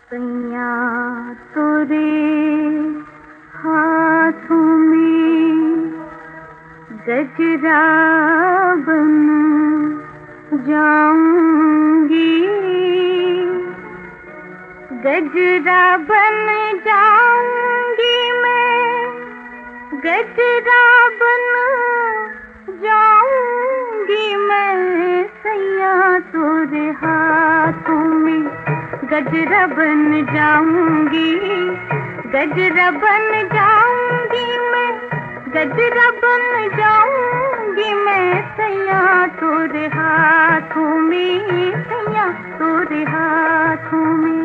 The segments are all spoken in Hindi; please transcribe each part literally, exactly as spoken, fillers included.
सैया तोरे हाथों में गजरा बन जाऊंगी, गजरा बन जाऊंगी मैं, गजरा बन जाऊंगी मैं। सैया तोरे हाथों में गजरा बन जाऊंगी, गजरा बन जाऊंगी मैं, गजरा बन जाऊंगी मैं। सैया तोरे हाथों में, सैया तोरे हाथों में।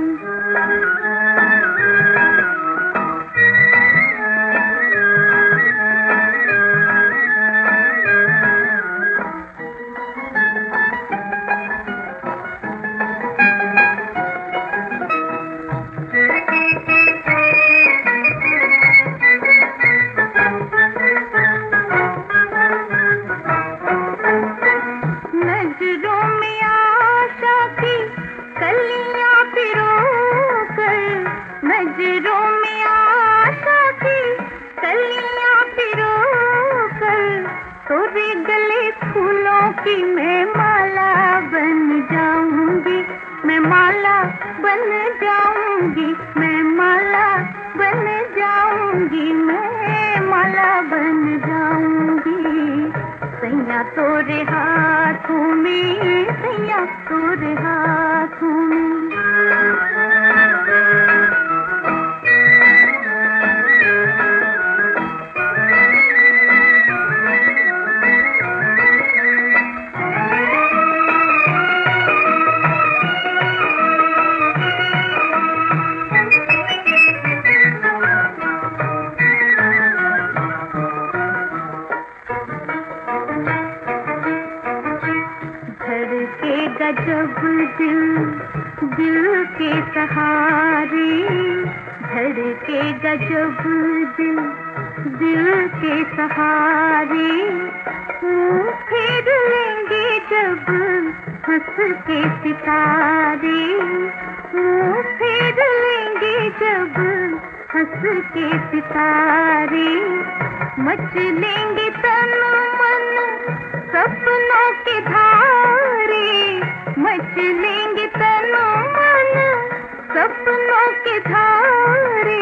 नजरों में आशा की कलियां पिरोकर, नजरों में आशा की कलियां पिरोकर, तोरे गले फूलों की मैं माला बन जाऊंगी, मैं माला बन जाऊंगी, मैं माला बन जाऊंगी, मैं माला बन जाऊंगी। सैया तोरे हाथों में, सैया तोरे हाथों में। धड़केगा जब दिल दिल के सहारे, धड़केगा जब दिल दिल के सहारे, मुँह फेर लेंगे जब हंस के सितारे, मुँह फेर लेंगे जब हंस के सितारे। मच लेंगे तन मन सपनों के धारे, मच लेंगे तन मन सपनों के धारे।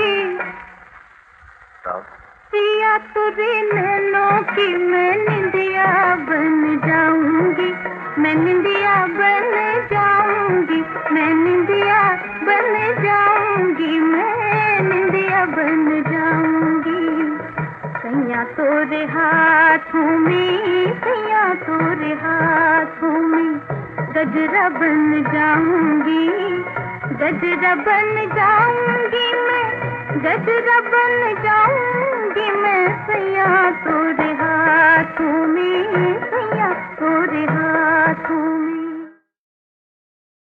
पिया तुझे नैनों की मैं निंदिया बन जाऊंगी, मैं निंदिया बन जाऊंगी, मैं निंदिया बन जाऊंगी, मैं निंदिया बन जाऊंगी। सैया तोरे हाथों में, सैया तोरे हाथों में गजरा बन जाऊंगी, गजरा बन जाऊंगी मैं, गजरा बन जाऊंगी मैं।